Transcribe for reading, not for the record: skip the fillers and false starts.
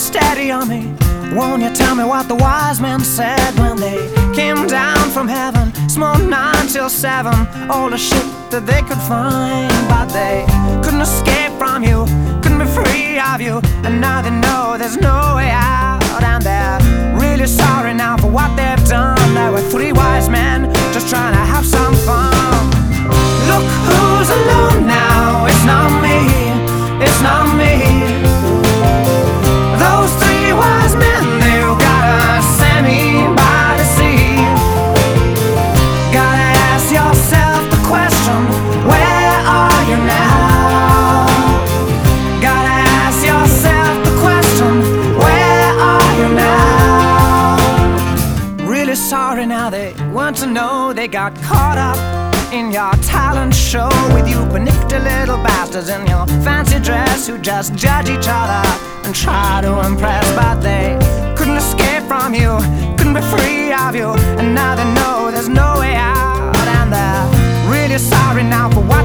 steady on me. Won't you tell me what the wise men said when they came down from heaven? Small 9 till 7, all the shit that they could find. But they couldn't escape from you, couldn't be free of you, and now they know there's no way out. And they're really sorry now for what they've done. There were 3 wise men just trying to have some fun. Look who's alone now, it's not me, it's not me. Those 3 wise men, they've gotta send me by the sea. Gotta ask yourself the question, where are you now? Gotta ask yourself the question, where are you now? Really sorry now, they weren't to know they got caught up in your talent show with you panicky little bastards in your fancy dress who just judge each other and try to impress. But they couldn't escape from you, couldn't be free of you, and now they know there's no way out. And they're really sorry now for what